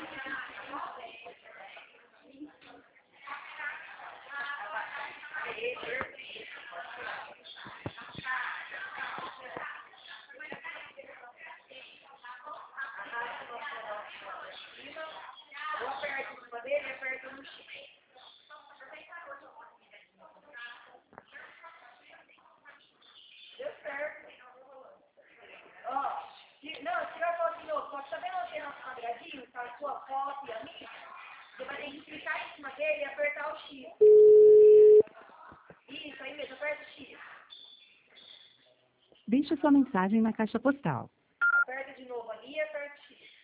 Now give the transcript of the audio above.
Eu aperto em cima dele e aperto no X. Deu certo. Ó, não, tira a foto de novo. Só que tá vendo onde tem nosso quadradinho? Tá a sua foto e a minha? Você vai ter que clicar em cima dele e apertar o X. Isso, aí mesmo, aperta o X. Deixe sua mensagem na caixa postal.